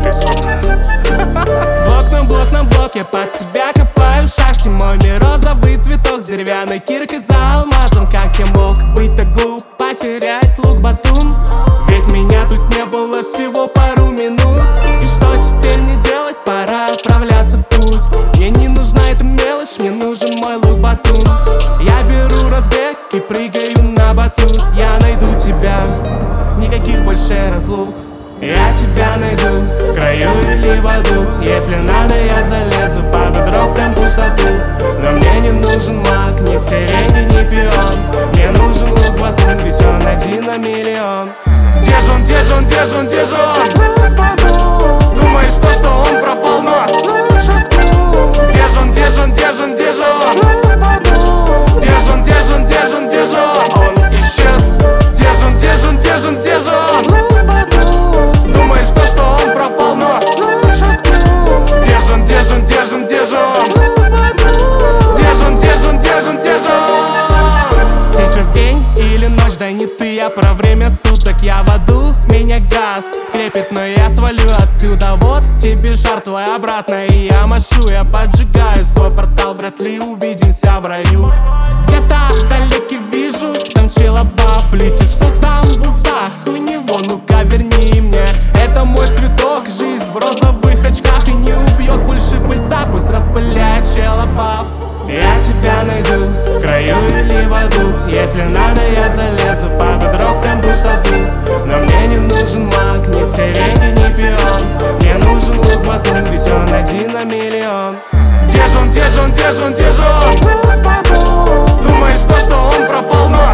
происходит? Блок на блок, я под себя копаю в шахте. Мой мир розовый цветок с деревянной киркой за алмазом. Как я мог быть так глуп, потерять лук-батун? Ведь меня тут не было всего пару минут. И что теперь мне делать? Пора отправляться в путь. Мне не нужна эта мелочь, мне нужен мой лук-батун. Я беру разбег и прыгаю на батут. Я найду тебя, никаких больше разлук. Я тебя найду в краю или в аду. Если надо, я залезу под бедро, прям пустоту. Но мне не нужен маг, ни сирень, ни пион. Мне нужен лук-батун, ведь он один на миллион. Где же он, где же он, где же он, где же он? Думаешь, что он пропал, но лучше сплю. Где же он, где же он, где же он, где же он? Где же он, где же он, где же он, где же он? Он исчез. Где же он, где же он, где же он, где же он? Думаешь, что он пропал, но лучше сплю. Где же он, где же он, где же он, где же он? Где же он, где же он, где же он, где же он? Сейчас день или ночь, да не ты, я про время суток. Я в аду, меня газ крепит, но я свалю отсюда. Вот тебе шар твой обратно, и я машу, я поджигаю свой портал. Вряд ли увидимся в раю. Где-то вдалеке вижу, там челобаф летит. Что там в усах у него, ну-ка верни мне. Это мой цветок, жизнь в розовых очках. И не убьет больше пыльца, пусть распыляет челобаф. Я тебя найду в краю или в аду. Если надо, я залезу под бедро, прям пустоту. Но мне не нужен маг, ни сирень, ни пион. Мне нужен лук-батун, ведь он один на миллион. Где же он, где же он, где же он, где же он? Думаешь, что он пропал, но